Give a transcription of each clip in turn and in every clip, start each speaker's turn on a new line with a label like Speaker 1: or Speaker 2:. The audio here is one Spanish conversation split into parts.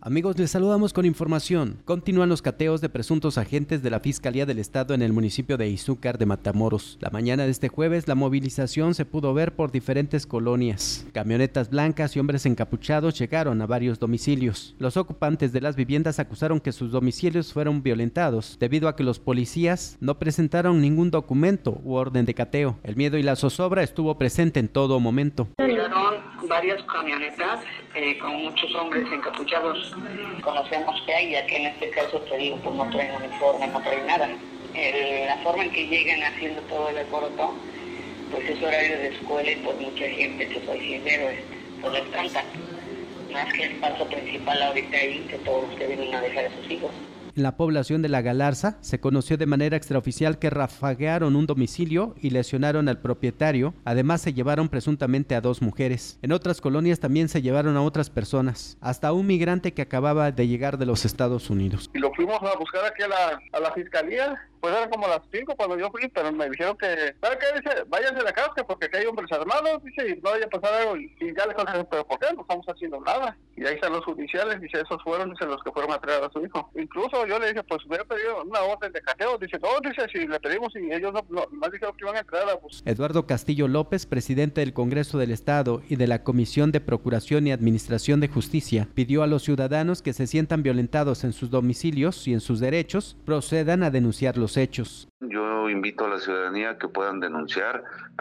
Speaker 1: Amigos, les saludamos con información. Continúan los cateos de presuntos agentes de la Fiscalía del Estado en el municipio de Izúcar de Matamoros. La mañana de este jueves, la movilización se pudo ver por diferentes colonias. Camionetas blancas y hombres encapuchados llegaron a varios domicilios. Los ocupantes de las viviendas acusaron que sus domicilios fueron violentados debido a que los policías no presentaron ningún documento u orden de cateo. El miedo y la zozobra estuvo presente en todo momento.
Speaker 2: Llegaron varias camionetas con muchos hombres encapuchados. Conocemos que hay, ya que en este caso te digo, pues no traen uniforme, no traen nada. La forma en que llegan haciendo todo el alboroto, pues es horario de escuela y pues mucha gente, te soy sincero, pues les canta. Más que el paso principal ahorita ahí, que todos los que vienen a dejar a sus hijos.
Speaker 1: En la población de La Galarza se conoció de manera extraoficial que rafaguearon un domicilio y lesionaron al propietario. Además, se llevaron presuntamente a 2 mujeres. En otras colonias también se llevaron a otras personas, hasta un migrante que acababa de llegar de los Estados Unidos.
Speaker 3: Y lo fuimos a buscar aquí a la fiscalía. Pues eran como las 5 cuando yo fui, pero me dijeron que, ¿sabe qué? Dice, váyanse de la casa porque aquí hay hombres armados, dice, y no vaya a pasar algo. Y ya le contesté, pero ¿por qué? No estamos haciendo nada. Y ahí están los judiciales, dice, esos fueron, dice, los que fueron a traer a su hijo. Incluso yo le dije, pues hubiera pedido una orden de cateo, dice, no, dice, si le pedimos y ellos no dijeron que iban a entrar a pues.
Speaker 1: Eduardo Castillo López, presidente del Congreso del Estado y de la Comisión de Procuración y Administración de Justicia, pidió a los ciudadanos que se sientan violentados en sus domicilios y en sus derechos, procedan a denunciar los hechos.
Speaker 4: Yo invito a la ciudadanía a que puedan denunciar,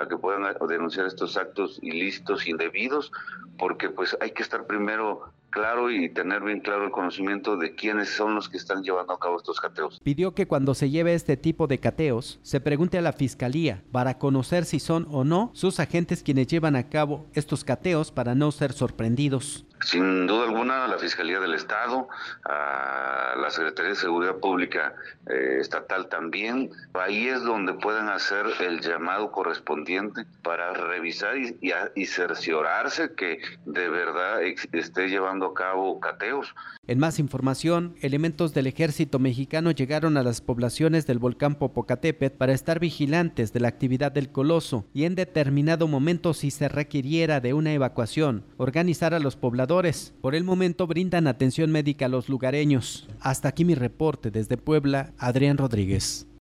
Speaker 4: estos actos ilícitos, indebidos, porque pues hay que estar primero claro y tener bien claro el conocimiento de quiénes son los que están llevando a cabo estos cateos.
Speaker 1: Pidió que cuando se lleve este tipo de cateos, se pregunte a la Fiscalía para conocer si son o no sus agentes quienes llevan a cabo estos cateos para no ser sorprendidos.
Speaker 4: Sin duda alguna, la Fiscalía del Estado, a la Secretaría de Seguridad Pública Estatal también, ahí es donde pueden hacer el llamado correspondiente para revisar y cerciorarse que de verdad esté llevando a cabo cateos.
Speaker 1: En más información, elementos del Ejército Mexicano llegaron a las poblaciones del volcán Popocatépetl para estar vigilantes de la actividad del coloso y en determinado momento, si se requiriera de una evacuación, organizar a los pobladores. Por el momento brindan atención médica a los lugareños. Hasta aquí mi reporte desde Puebla, Adrián Rodríguez.